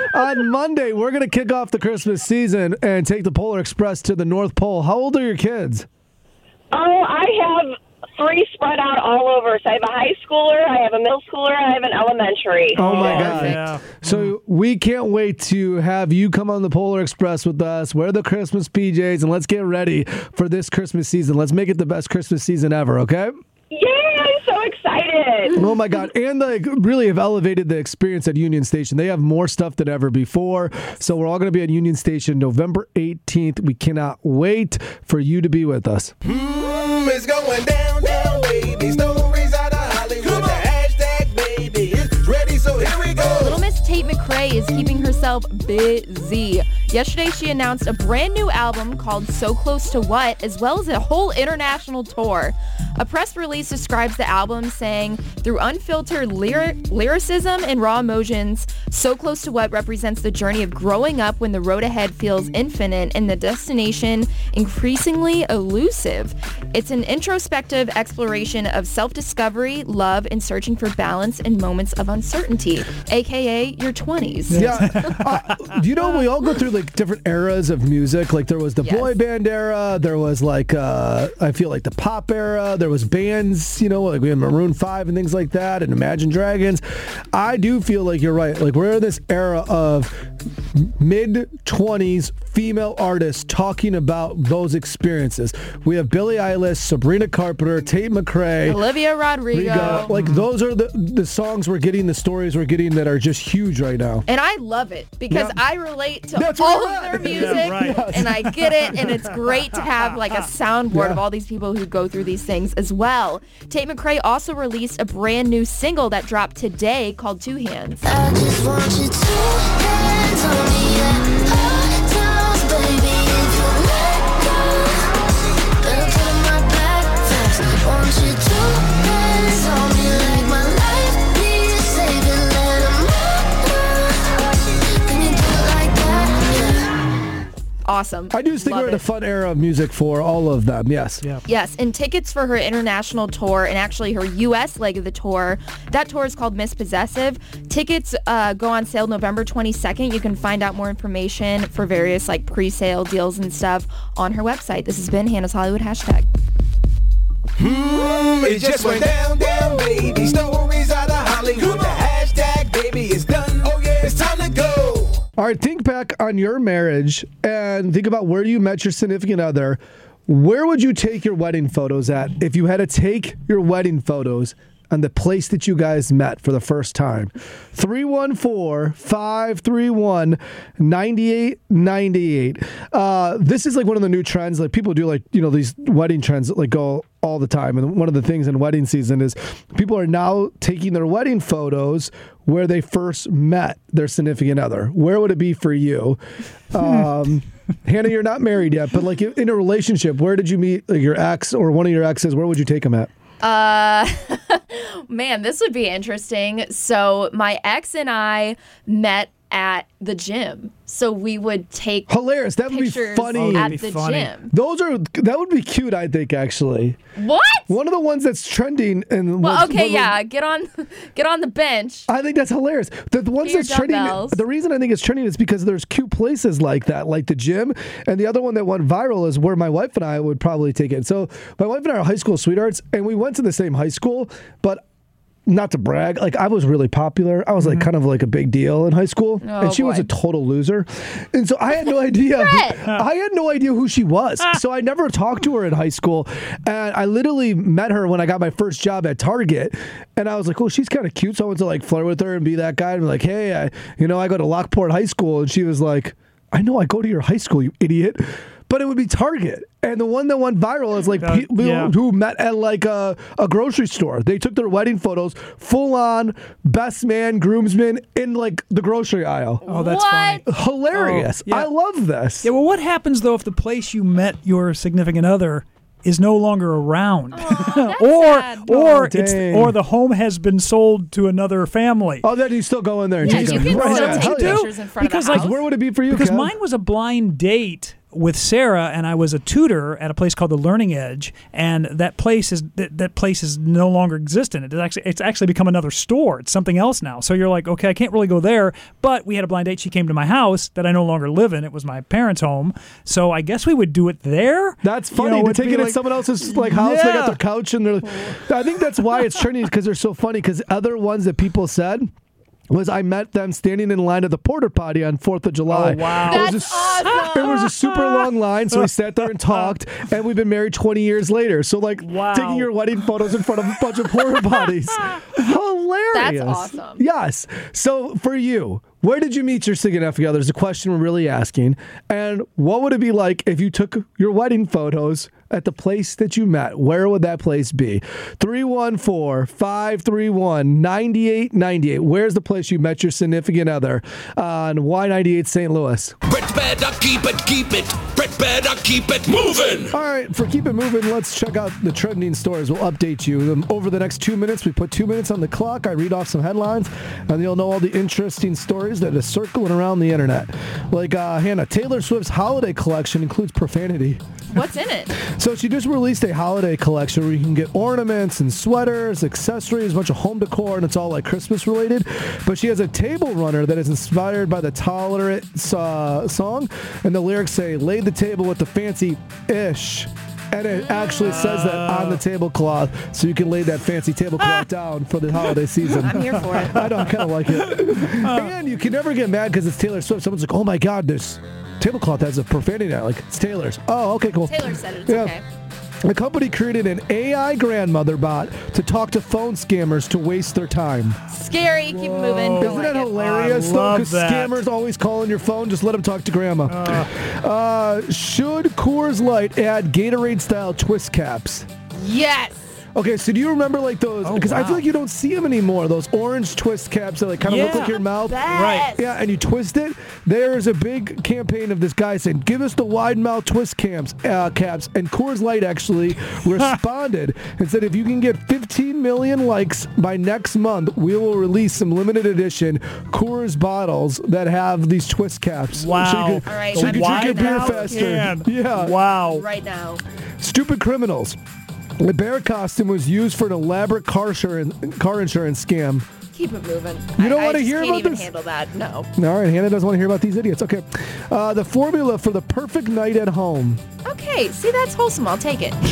On Monday, we're going to kick off the Christmas season and take the Polar Express to the North Pole. How old are your kids? Oh, I have three spread out all over. So I have a high schooler, I have a middle schooler, I have an elementary. Oh my God. Yeah. So we can't wait to have you come on the Polar Express with us, wear the Christmas P Js, and let's get ready for this Christmas season. Let's make it the best Christmas season ever, okay? Yay, I'm so excited. Oh my God. And they really have elevated the experience at Union Station. They have more stuff than ever before. So we're all going to be at Union Station November eighteenth. We cannot wait for you to be with us. Mm, it's going down, down, baby. Stories out of Hollywood. The hashtag, baby, it's ready, so here we go. Little Miss Tate McRae is keeping herself busy. Yesterday, she announced a brand new album called So Close to What, as well as a whole international tour. A press release describes the album saying, through unfiltered lyric- lyricism and raw emotions, So Close to What represents the journey of growing up when the road ahead feels infinite and the destination increasingly elusive. It's an introspective exploration of self-discovery, love, and searching for balance in moments of uncertainty, aka your twenties. Yeah. Uh, do you know we all go through like different eras of music? Like there was the Yes. boy band era. There was like uh, I feel like the pop era. There was bands, you know, like we had Maroon five and things like that, and Imagine Dragons. I do feel like you're right. Like we're in this era of mid twenties female artists talking about those experiences. We have Billie Eilish, Sabrina Carpenter, Tate McRae, Olivia Rodrigo. Riga. Like those are the the songs we're getting, the stories we're getting that are just huge right now. And I love it because Yeah. I relate to That's all right. of their music Yeah, right. and I get it, and it's great to have like a soundboard Yeah. of all these people who go through these things as well. Tate McRae also released a brand new single that dropped today called Two Hands. I just want you to hands on me at all times, baby. If you let go, better put in my back fast. Want you to hands on me like my life needs saving. Let 'em know. Can you do it like that? Yeah. Awesome. I do think Love we're in a it. fun era of music for all of them. Yes. Yeah. Yes, and tickets for her international tour and actually her U S leg of the tour. That tour is called Miss Possessive. Tickets uh, go on sale November twenty-second. You can find out more information for various like pre-sale deals and stuff on her website. This has been Hannah's Hollywood hashtag. Mm, it just went down, down, baby. Stories out of Hollywood. The hashtag, baby, is done. Oh yeah, it's time to go. All right, think back on your marriage and think about where you met your significant other. Where would you take your wedding photos at if you had to take your wedding photos on the place that you guys met for the first time. three one four, five three one, nine eight nine eight. Uh, this is like one of the new trends. Like people do like, you know, these wedding trends that like go all the time. And one of the things in wedding season is people are now taking their wedding photos where they first met their significant other. Where would it be for you? Um, Hannah, you're not married yet, but like in a relationship, where did you meet like, your ex or one of your exes? Where would you take them at? Uh, man, this would be interesting. So my ex and I met at the gym. So we would take hilarious. That would be pictures funny. at That'd be the funny. gym. Those are that would be cute. I think actually. What? One of the ones that's trending and Well, was- okay, was- yeah, get on, get on the bench. I think that's hilarious. The, the ones Get your that's trending. dumbbells. The reason I think it's trending is because there's cute places like that, like the gym. And the other one that went viral is where my wife and I would probably take it. So my wife and I are high school sweethearts, and we went to the same high school, but. Not to brag, like I was really popular. I was like kind of like a big deal in high school, Oh, and she was boy. a total loser. And so I had no idea. I had no idea who she was. So I never talked to her in high school, and I literally met her when I got my first job at Target. And I was like, "Oh, she's kind of cute." So I went to like flirt with her and be that guy and be like, "Hey, I, you know, I go to Lockport High School," and she was like, "I know, I go to your high school, you idiot." But it would be Target. And the one that went viral is like Uh, people yeah. who met at like a, a grocery store. They took their wedding photos full on best man, groomsman in like the grocery aisle. Oh, that's funny. Hilarious. Oh, yeah. I love this. Yeah, well, what happens, though, if the place you met your significant other is no longer around? or or Oh, it's dang. or the home has been sold to another family. Oh, then you still go in there and Yeah, take you them. can Right, still yeah, take hell yeah. pictures in front Because, of the like, house. Where would it be for you, Because Kev? mine was a blind date with Sarah, and I was a tutor at a place called the Learning Edge, and that place is that, that place is no longer existent. It is actually it's actually become another store. It's something else now. So you're like, okay, I can't really go there. But we had a blind date. She came to my house that I no longer live in. It was my parents' home. So I guess we would do it there. That's You funny know, to it'd take be it at like- someone else's like house. They got Yeah. their couch and they're. I think that's why it's trending because they're so funny. Because other ones that people said. Was I met them standing in line at the porta potty on fourth of July. Oh, wow. It was, a, it was a super long line, so we sat there and talked, and we've been married twenty years later. So, like, Wow. taking your wedding photos in front of a bunch of porta potties. Hilarious. That's awesome. Yes. So, for you, where did you meet your significant other? Is a question we're really asking. And what would it be like if you took your wedding photos at the place that you met? Where would that place be? three one four, five three one, nine eight nine eight. Where's the place you met your significant other on Y ninety-eight Saint Louis? Brett better keep it, keep it. Brett better keep it moving. All right, for Keep It Moving, let's check out the trending stories. We'll update you. Um, Over the next two minutes, we put two minutes on the clock. I read off some headlines, and you'll know all the interesting stories that are circling around the internet. Like, uh, Hannah, Taylor Swift's holiday collection includes profanity. What's in it? So she just released a holiday collection where you can get ornaments and sweaters, accessories, a bunch of home decor, and it's all like Christmas related. But she has a table runner that is inspired by the Tolerant uh, song, and the lyrics say, "Lay the table with the fancy ish." And it actually says that on the tablecloth, so you can lay that fancy tablecloth down for the holiday season. I'm here for it. I know, I kind of like it. And you can never get mad because it's Taylor Swift. Someone's like, "Oh my God, this tablecloth has a profanity now." Like, it's Taylor's. Oh, okay, cool. Taylor said it. It's Yeah. okay. The company created an A I grandmother bot to talk to phone scammers to waste their time. Scary. Keep it moving. Don't Isn't like that it. hilarious, I though? love Because that. scammers always calling your phone. Just let them talk to grandma. Uh, should Coors Light add Gatorade-style twist caps? Yes. Okay, so do you remember like those? Oh, Because I wow. feel like you don't see them anymore. Those orange twist caps that like kind of look Yeah. like your mouth. Right. Yeah, and you twist it. There's a big campaign of this guy saying, "Give us the wide mouth twist caps." Uh, caps. And Coors Light actually responded and said, "If you can get fifteen million likes by next month, we will release some limited edition Coors bottles that have these twist caps." Wow. So you can, All right, so you I'm can drink your buying beer that. faster. Can. Yeah. Wow. Right now. Stupid criminals. The bear costume was used for an elaborate car insurance, car insurance scam. Keep it moving. You don't I, I wanna just hear can't about even this? handle that. No. All right, Hannah doesn't want to hear about these idiots. Okay. Uh, the formula for the perfect night at home. Okay. See, that's wholesome. I'll take it.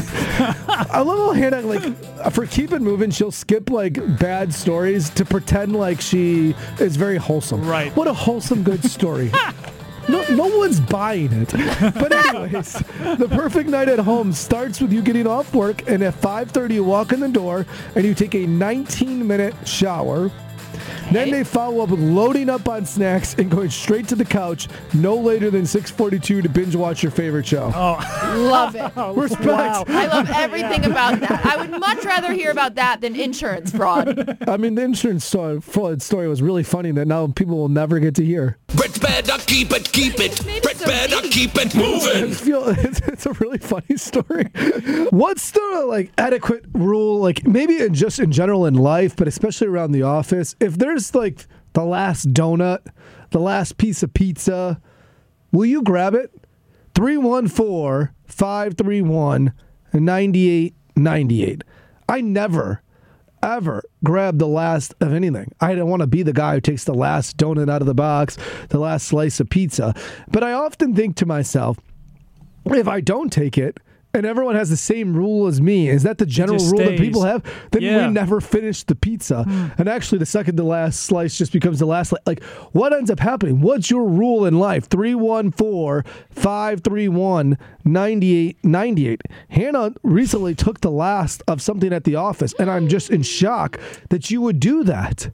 I love how Hannah, like, for Keep It Moving, she'll skip, like, bad stories to pretend like she is very wholesome. Right. What a wholesome, good story. No, no one's buying it. But anyways, the perfect night at home starts with you getting off work, and at five thirty you walk in the door and you take a nineteen minute shower. Then they follow up with loading up on snacks and going straight to the couch no later than six forty-two to binge watch your favorite show. Oh, Love it. Respect. Wow. I love everything about that. I would much rather hear about that than insurance fraud. I mean, the insurance story, fraud story was really funny that now people will never get to hear. Brett better keep it, keep it. Brett better keep it I moving. feel it's, it's a really funny story. What's the like adequate rule, like maybe in just in general in life, but especially around the office? If there's like the last donut, the last piece of pizza, will you grab it? three one four, five three one, nine eight nine eight. I never, ever grab the last of anything. I don't want to be the guy who takes the last donut out of the box, the last slice of pizza. But I often think to myself, if I don't take it, and everyone has the same rule as me, is that the general just rule that stays. people have? Then Yeah. we never finish the pizza. Mm. And actually, the second to last slice just becomes the last. Like, what ends up happening? What's your rule in life? three one four, five three one, nine eight nine eight. Hannah recently took the last of something at the office, and I'm just in shock that you would do that.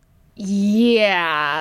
Yeah.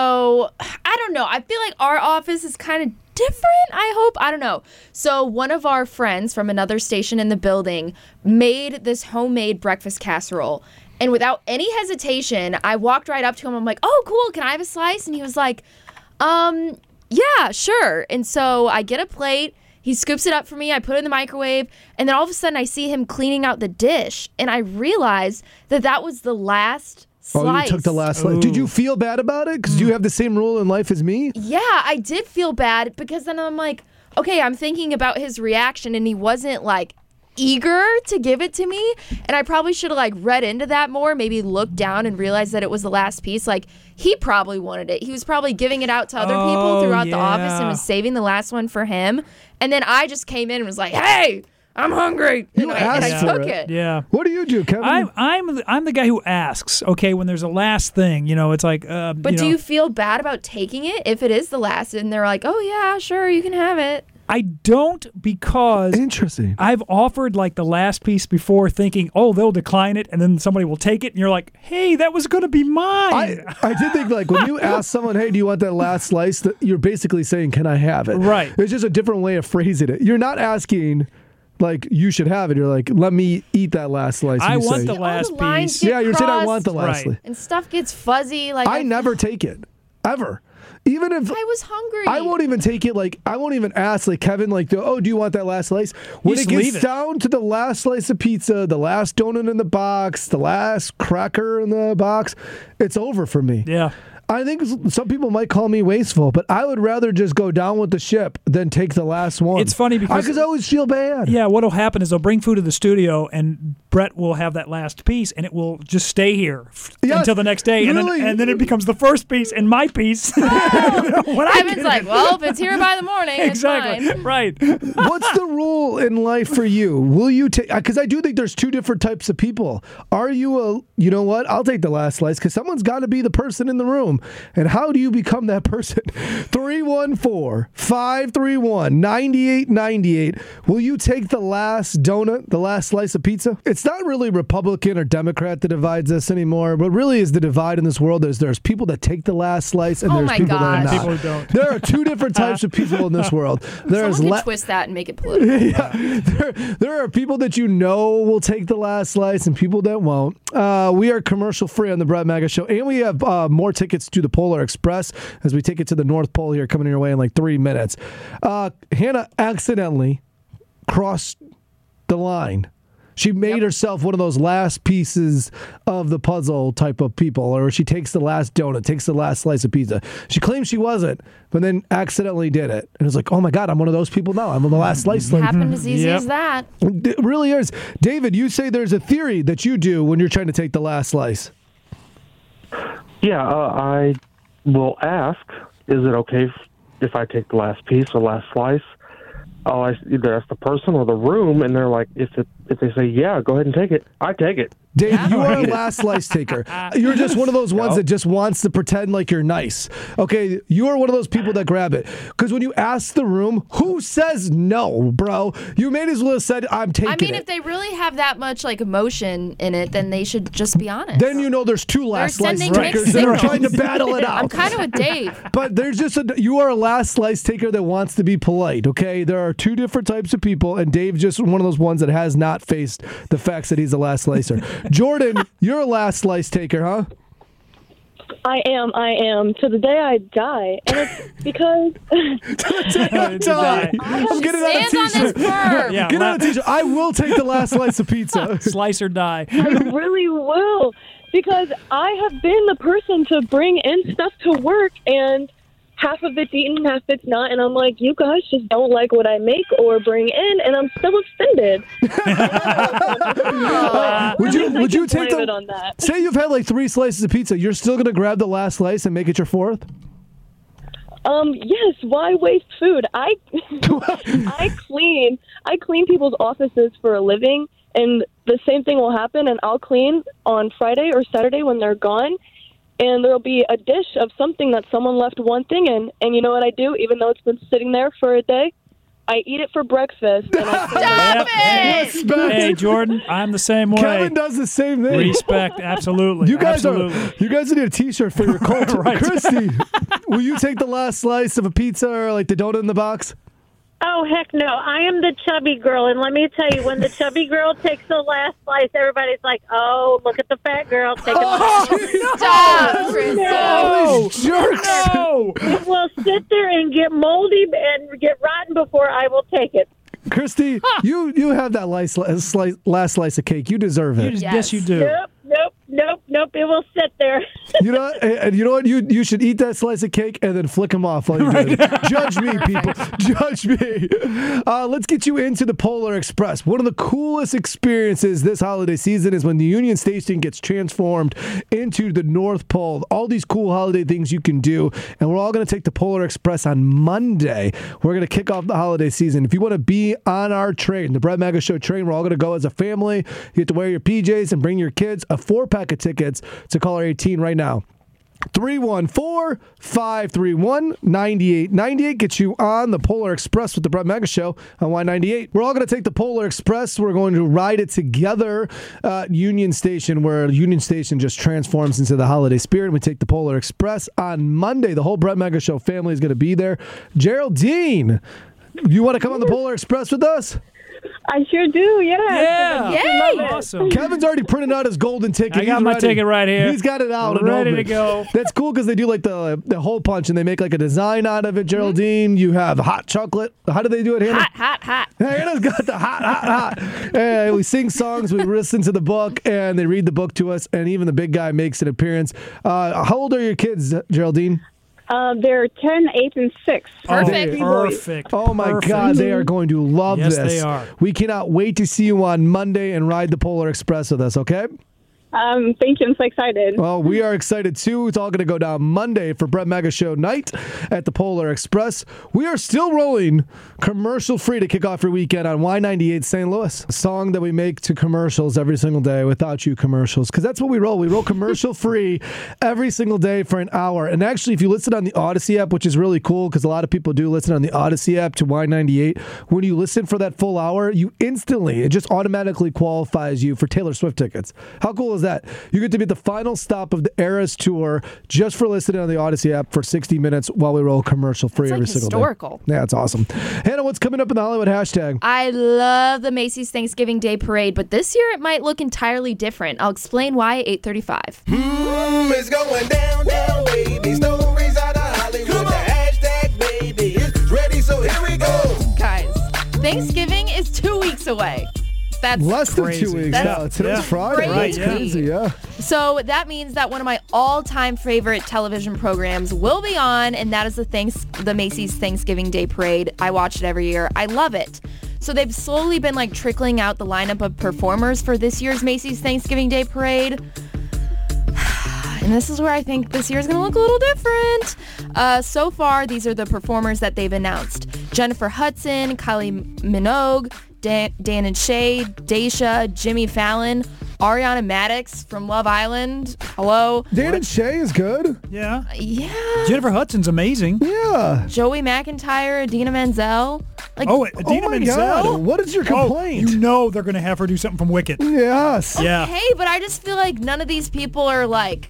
So I don't know. I feel like our office is kind of different, I hope. I don't know. So one of our friends from another station in the building made this homemade breakfast casserole. And without any hesitation, I walked right up to him. I'm like, oh, cool. Can I have a slice? And he was like, um, yeah, sure. And so I get a plate. He scoops it up for me. I put it in the microwave. And then all of a sudden I see him cleaning out the dish. And I realized that that was the last Oh, slice. you took the last slice. Did you feel bad about it? Because do you have the same rule in life as me? Yeah, I did feel bad because then I'm like, okay, I'm thinking about his reaction and he wasn't like eager to give it to me. And I probably should have like read into that more, maybe looked down and realized that it was the last piece. Like he probably wanted it. He was probably giving it out to other Oh, people throughout the office and yeah. was saving the last one for him. And then I just came in and was like, hey, I'm hungry. You and I, and I asked for took it. it. Yeah. What do you do, Kevin? I'm I'm the, I'm the guy who asks. Okay, when there's a last thing, you know, it's like. Uh, But you do know, you feel bad about taking it if it is the last and they're like, oh yeah, sure, you can have it? I don't, because Interesting. I've offered like the last piece before, thinking, oh, they'll decline it, and then somebody will take it, and you're like, hey, that was going to be mine. I, I did think, like, when you ask someone, hey, do you want that last slice? That you're basically saying, can I have it? Right. It's just a different way of phrasing it. You're not asking, like, you should have it. You're like, let me eat that last slice. I and you want say, the last All the lines piece. get Yeah, you're saying I crossed want the last Right. slice. and stuff gets fuzzy. Like I never take it. Ever. Even if I was hungry. I won't even take it, like, I won't even ask, like, Kevin, like, oh, do you want that last slice? When You it just gets leave it. down to the last slice of pizza, the last donut in the box, the last cracker in the box, it's over for me. Yeah. I think s- some people might call me wasteful, but I would rather just go down with the ship than take the last one. It's funny because- Because I always feel bad. Yeah, what'll happen is they'll bring food to the studio, and Brett will have that last piece, and it will just stay here f- Yes, until the next day, and really. then and then it becomes the first piece and my piece. When I Kevin's get like, it. well, if it's here by the morning, it's exactly fine. right. What's the rule in life for you? Will you take? Because I do think there's two different types of people. Are you a? You know what? I'll take the last slice because someone's got to be the person in the room. And how do you become that person? three one four, five three one, nine eight nine eight. Will you take the last donut, the last slice of pizza? It's not really Republican or Democrat that divides us anymore. What really is the divide in this world is there's people that take the last slice and Oh there's my people gosh. that are not. People who don't. There are two different types of people in this world. There's Someone le- can twist that and make it political. yeah, there, there are people that you know will take the last slice and people that won't. Uh, we are commercial free on the Brett Maga Show, and we have uh, more tickets to the Polar Express as we take it to the North Pole here, coming your way in like three minutes. Uh, Hannah accidentally crossed the line. She made Yep. herself one of those last pieces of the puzzle type of people, or she takes the last donut, takes the last slice of pizza. She claims she wasn't, but then accidentally did it. And it's like, oh my God, I'm one of those people now. I'm on the last slice. Like, Happened as easy Yep. as that. it really is. David, you say there's a theory that you do when you're trying to take the last slice. Yeah, uh, I will ask, is it okay if, if I take the last piece or last slice? I'll ask, either ask the person or the room, and they're like, if it, if they say, yeah, go ahead and take it, I take it. Dave, you are a last slice taker. You're just one of those ones that just wants to pretend like you're nice. Okay, you are one of those people that grab it. Because when you ask the room, who says no, bro? You may as well have said, I'm taking it. I mean, if they really have that much like emotion in it, then they should just be honest. Then you know there's two last They're slice sending takers mixed that are signals. trying to battle it out. I'm kind of with Dave. But there's just a, you are a last slice taker that wants to be polite, okay? There are two different types of people, and Dave's just one of those ones that has not faced the facts that he's a last slicer. Jordan, you're a last slice taker, huh? I am, I am. To the day I die. And it's because... I die. I'm getting on a Stands on t-shirt. this firm. Yeah, Get on a t-shirt. I will take the last slice of pizza. Slice or die. I really will. Because I have been the person to bring in stuff to work, and half of it's eaten, half it's not, and I'm like, you guys just don't like what I make or bring in, and I'm still offended. Uh, would you would you take blame the it on that. say you've had like three slices of pizza, you're still gonna grab the last slice and make it your fourth? Um, yes, why waste food? I I clean I clean people's offices for a living, and the same thing will happen, and I'll clean on Friday or Saturday when they're gone, and there'll be a dish of something that someone left one thing in, and you know what I do, even though it's been sitting there for a day? I eat it for breakfast. And I Stop it! Respect. Hey, Jordan, I'm the same way. Kevin does the same thing. Respect, absolutely. You guys absolutely. are you guys need a t-shirt for your cult. Right. Christy, will you take the last slice of a pizza or like the donut in the box? Oh, heck no. I am the chubby girl, and let me tell you, when the chubby girl takes the last slice, everybody's like, oh, look at the fat girl taking the last slice. Stop, Crystal. Oh, jerks. No! It will sit there and get moldy and get rotten before I will take it. Christy, you you have that last slice, last slice of cake. You deserve it. You, Yes. yes, you do. Nope, nope, nope, nope. It will sit there. You know, and and you know what? You you should eat that slice of cake and then flick them off while you do it. Judge me, people. Judge me. Uh, let's get you into the Polar Express. One of the coolest experiences this holiday season is when the Union Station gets transformed into the North Pole. All these cool holiday things you can do, and we're all going to take the Polar Express on Monday. We're going to kick off the holiday season. If you want to be on our train, the Brett Mega Show train, we're all going to go as a family. You get to wear your P Js and bring your kids. A four-pack of tickets to caller eighteen right now. three one four, five three one, nine eight nine eight gets you on the Polar Express with the Brett Mega Show on Y ninety-eight. We're all going to take the Polar Express. We're going to ride it together at Union Station, where Union Station just transforms into the holiday spirit. We take the Polar Express on Monday. The whole Brett Mega Show family is going to be there. Geraldine, you want to come on the Polar Express with us? I sure do, yeah. Yeah. Yay! Awesome. Kevin's already printed out his golden ticket. I got He's my ready. ticket right here. He's got it out. and Ready open. to go. That's cool because they do like the the hole punch and they make like a design out of it. Geraldine, you have hot chocolate. How do they do it, Hannah? Hot, hot, hot. Hannah's got the hot, hot, hot. And we sing songs, we listen to the book, and they read the book to us, and even the big guy makes an appearance. Uh, how old are your kids, Geraldine? Um, they're ten, eight, and six. Perfect. Oh, perfect. Oh my Perfect. God, they are going to love Yes, this. they are. We cannot wait to see you on Monday and ride the Polar Express with us, okay? Um, thank you. I'm so excited. Well, we are excited too. It's all going to go down Monday for Brett Mega Show night at the Polar Express. We are still rolling commercial free to kick off your weekend on Y ninety-eight Saint Louis. A song that we make to commercials every single day without you commercials, because that's what we roll. We roll commercial free every single day for an hour. And actually, if you listen on the Odyssey app, which is really cool because a lot of people do listen on the Odyssey app to Y ninety-eight, when you listen for that full hour, you instantly, it just automatically qualifies you for Taylor Swift tickets. How cool is that? You get to be at the final stop of the Eras Tour just for listening on the Odyssey app for sixty minutes while we roll commercial free That's every like single historical. day. Yeah, it's awesome. Hannah, what's coming up in the Hollywood hashtag? I love the Macy's Thanksgiving Day Parade, but this year it might look entirely different. I'll explain why at eight thirty-five. Mm, it's going down, down, baby. Stories out of Hollywood. The hashtag, baby, is ready, so here we go. Guys, Thanksgiving is two weeks away. That's Less crazy. than two weeks. That's Yeah, today's yeah. Friday. crazy. That's crazy, yeah. So that means that one of my all-time favorite television programs will be on, and that is the thanks the Macy's Thanksgiving Day Parade. I watch it every year. I love it. So they've slowly been like trickling out the lineup of performers for this year's Macy's Thanksgiving Day Parade. And this is where I think this year is going to look a little different. Uh, so far, these are the performers that they've announced. Jennifer Hudson, Kylie Minogue, Dan, Dan and Shay, Daisha, Jimmy Fallon, Ariana Madix from Love Island. Hello. Dan and Shay is good. Yeah. Yeah. Jennifer Hudson's amazing. Yeah. Joey McIntyre, Idina Menzel. Like, Oh, Idina my Menzel. God. What is your complaint? Oh, you know they're going to have her do something from Wicked. Yes. Yeah. Hey, but I just feel like none of these people are like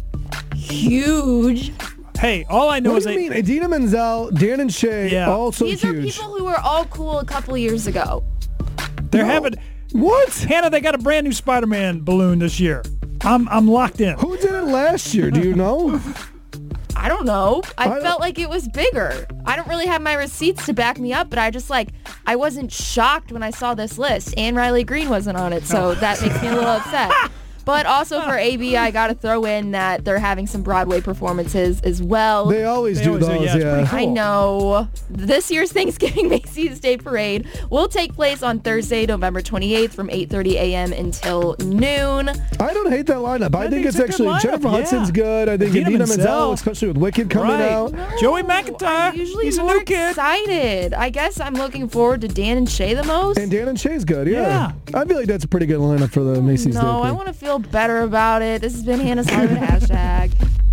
huge. Hey, all I know What is do you they, mean? Idina Menzel, Dan and Shay, Yeah. also These huge. are people who were all cool a couple years ago. they're having. What? Hannah, they got a brand new Spider-Man balloon this year. I'm I'm locked in. Who did it last year? Do you know? I don't know. I, I felt like it was bigger. I don't really have my receipts to back me up, but I just like, I wasn't shocked when I saw this list. Anne Riley Green wasn't on it, so that makes me a little upset. But also for A B, I got to throw in that they're having some Broadway performances as well. They always They do always do, those, yeah, it's yeah. pretty cool. I know. This year's Thanksgiving Macy's Day Parade will take place on Thursday, November twenty-eighth from eight thirty a.m. until noon. I don't hate that lineup. I, I think, think it's it's a good actually lineup, Jennifer yeah. Hudson's good. I think Idina Idina Menzel, Menzel. especially with Wicked coming Right. out. Joey I'm McIntyre. usually He's a more new kid. excited. I guess I'm looking forward to Dan and Shay the most. And Dan and Shay's good, yeah. I feel like that's a pretty good lineup for the Macy's Day no, I Parade. want to feel better about it. This has been Hannah's Hollywood hashtag.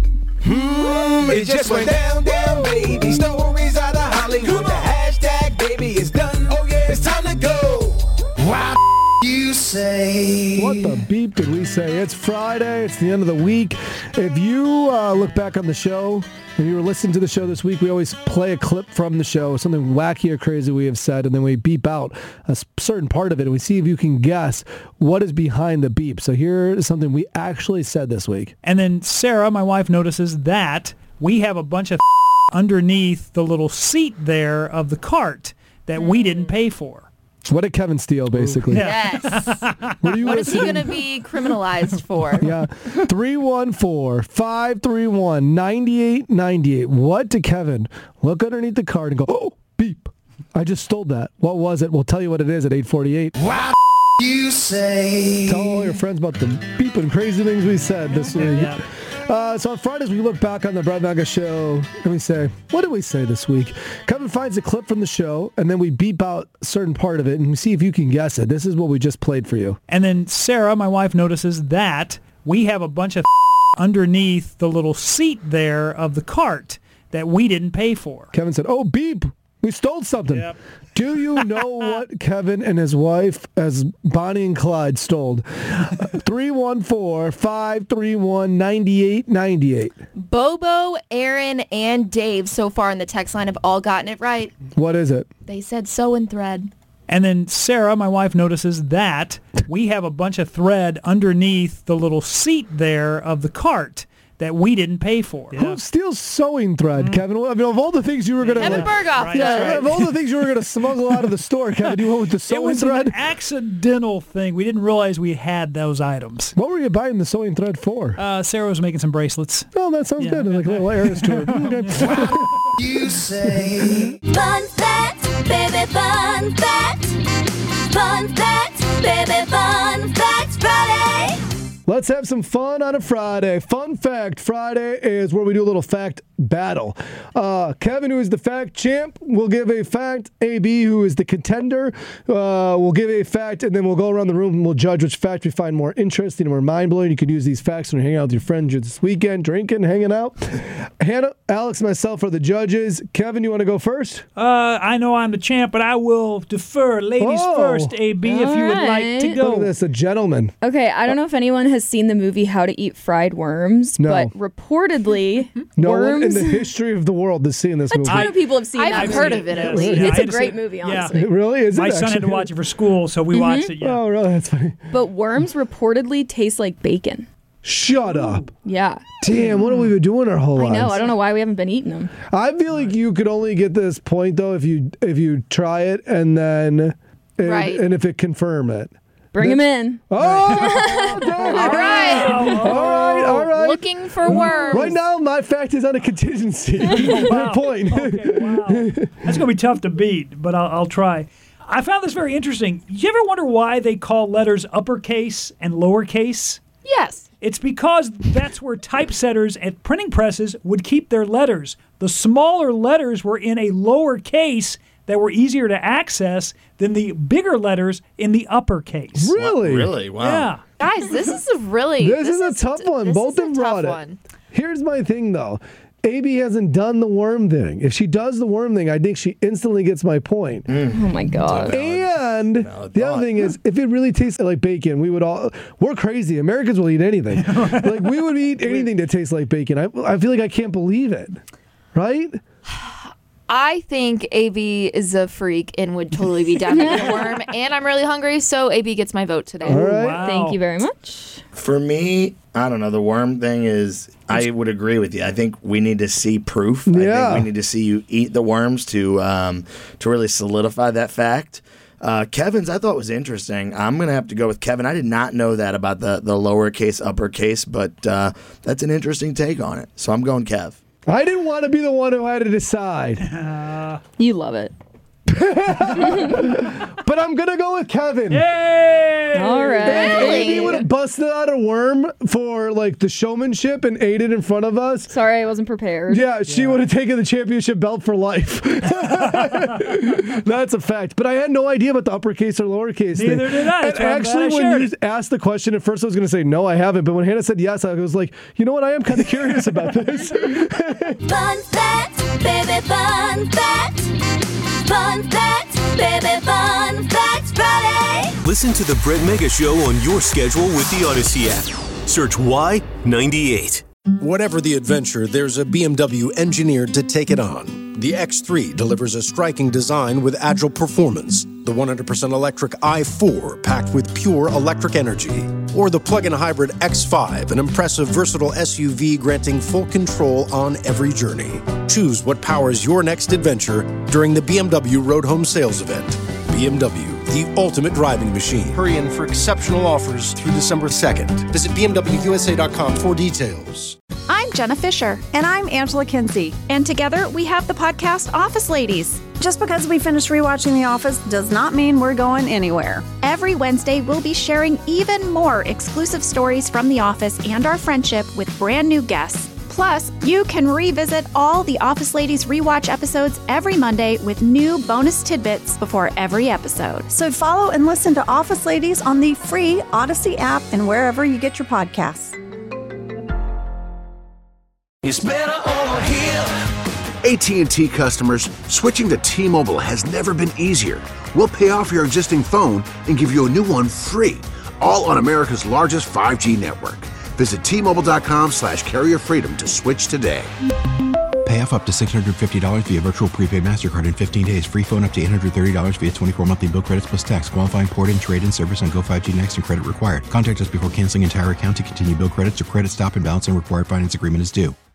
Mm, it just went down, down, baby. Stories out of Hollywood. The hashtag, baby, is done. Oh, yeah, it's time to go. Wow, you say. What the beep did we say? It's Friday. It's the end of the week. If you uh, look back on the show, and you were listening to the show this week, we always play a clip from the show, something wacky or crazy we have said, and then we beep out a s- certain part of it, and we see if you can guess what is behind the beep. So here is something we actually said this week. And then Sarah, my wife, notices that we have a bunch of underneath the little seat there of the cart that we didn't pay for. What did Kevin steal, basically? Yes. What, are you What is he listening- going to be criminalized for? Yeah. three one four, five three one, nine eight nine eight. What did Kevin look underneath the card and go, oh, beep. I just stole that. What was it? We'll tell you what it is at eight forty-eight. Wow, you say. Tell all your friends about the beep and crazy things we said this week. Yeah. Uh, so on Fridays, we look back on the Brett Mega show and we say, what did we say this week? Kevin finds a clip from the show, and then we beep out a certain part of it, and we see if you can guess it. This is what we just played for you. And then Sarah, my wife, notices that we have a bunch of underneath the little seat there of the cart that we didn't pay for. Kevin said, oh, beep. We stole something. Yep. Do you know what Kevin and his wife, as Bonnie and Clyde, stole? three one four, five three one, nine eight nine eight. Bobo, Aaron, and Dave so far in the text line have all gotten it right. What is it? They said sew and thread. And then Sarah, my wife, notices that we have a bunch of thread underneath the little seat there of the cart that we didn't pay for. Who steals sewing thread, Kevin? I mean, of all the things you were going to... Kevin like, Berghoff Right, yeah, right. of all the things you were going to smuggle out of the store, Kevin, you went with the It sewing was thread? an accidental thing. We didn't realize we had those items. What were you buying the sewing thread for? Uh, Sarah was making some bracelets. Oh, that sounds Yeah. good. Like a little Eras tour. Okay. You say. Fun fact, baby, fun fact. Fun fact, baby, fun fact Friday. Let's have some fun on a Friday. Fun Fact Friday is where we do a little fact battle. Uh, Kevin, who is the fact champ, will give a fact. A B, who is the contender, uh, will give a fact, and then we'll go around the room and we'll judge which fact we find more interesting and more mind-blowing. You can use these facts when you're hanging out with your friends this weekend, drinking, hanging out. Hannah, Alex, and myself are the judges. Kevin, you want to go first? Uh, I know I'm the champ, but I will defer ladies Oh. first, A B, if you would like to Alright. go. Look at this, a gentleman. Okay, I don't know if anyone has seen the movie How to Eat Fried Worms, No. but reportedly, No one in worms. the history of the world has seen this A movie. ton of people have seen I've that heard movie. of it, at It's- least. Yeah, It's I a had to great say- movie, yeah. honestly. It really is. My it son had to actually? watch it for school, so we watched it. Yeah. Oh, really? That's funny. But worms reportedly taste like bacon. Shut up. Yeah. Damn, what have we been doing our whole I lives? know. I don't know why we haven't been eating them. I feel like you could only get this point though if you if you try it and then and, Right. and if it confirm it. Bring them in. Oh, damn. All right. all right, all right. Looking for worms. Right now, my fact is on a contingency. Wow. Good point. Okay, wow. That's going to be tough to beat, but I'll, I'll try. I found this very interesting. You ever wonder why they call letters uppercase and lowercase? Yes. It's because that's where typesetters at printing presses would keep their letters. The smaller letters were in a lower case that were easier to access than the bigger letters in the uppercase. Really? Really? Wow. Yeah. Guys, this is a really. This, this is, is a tough one. This Both is a have brought tough it. one. Here's my thing, though. A B hasn't done the worm thing. If she does the worm thing, I think she instantly gets my point. Oh my god. And the other thing is, if it really tasted like bacon, we would all, we're crazy. Americans will eat anything. Like, we would eat anything that tastes like bacon. I, I feel like I can't believe it. Right? I think A B is a freak and would totally be down to eat a worm. And I'm really hungry, so A B gets my vote today. All right. Wow. Thank you very much. For me, I don't know. The worm thing is, I would agree with you. I think we need to see proof. Yeah. I think we need to see you eat the worms to um, to really solidify that fact. Uh, Kevin's, I thought was interesting. I'm going to have to go with Kevin. I did not know that about the, the lowercase, uppercase, but uh, that's an interesting take on it. So I'm going Kev. I didn't want to be the one who had to decide. Uh, you love it. But I'm going to go with Kevin. Yay! All right. Maybe he would have busted out a worm for like the showmanship and ate it in front of us. Sorry, I wasn't prepared. Yeah, she yeah. would have taken the championship belt for life. That's a fact. But I had no idea about the uppercase or lowercase thing. Neither did I. And actually, when you asked the question, at first I was going to say, no, I haven't. But when Hannah said yes, I was like, you know what? I am kind of curious about this. Fun fact, baby, fun fact. Fun fact, baby, fun facts Friday. Listen to the Brett Mega Show on your schedule with the Odyssey app. Search Y ninety-eight. Whatever the adventure, there's a B M W engineered to take it on. The X three delivers a striking design with agile performance. The one hundred percent electric i four packed with pure electric energy. Or the plug-in hybrid X five, an impressive, versatile S U V granting full control on every journey. Choose what powers your next adventure during the B M W Road Home Sales Event. B M W, the ultimate driving machine. Hurry in for exceptional offers through December second. Visit B M W U S A dot com for details. I'm Jenna Fisher. And I'm Angela Kinsey. And together we have the podcast Office Ladies. Just because we finished rewatching The Office does not mean we're going anywhere. Every Wednesday, we'll be sharing even more exclusive stories from The Office and our friendship with brand new guests. Plus, you can revisit all the Office Ladies rewatch episodes every Monday with new bonus tidbits before every episode. So follow and listen to Office Ladies on the free Odyssey app and wherever you get your podcasts. It's better over here. A T and T customers, switching to T-Mobile has never been easier. We'll pay off your existing phone and give you a new one free, all on America's largest five G network. Visit T-Mobile.com slash carrier freedom to switch today. Pay off up to six hundred fifty dollars via virtual prepaid MasterCard in fifteen days. Free phone up to eight hundred thirty dollars via twenty-four monthly bill credits plus tax. Qualifying port-in, trade-in service on Go five G Next and credit required. Contact us before canceling entire account to continue bill credits or credit stop and balance and required finance agreement is due.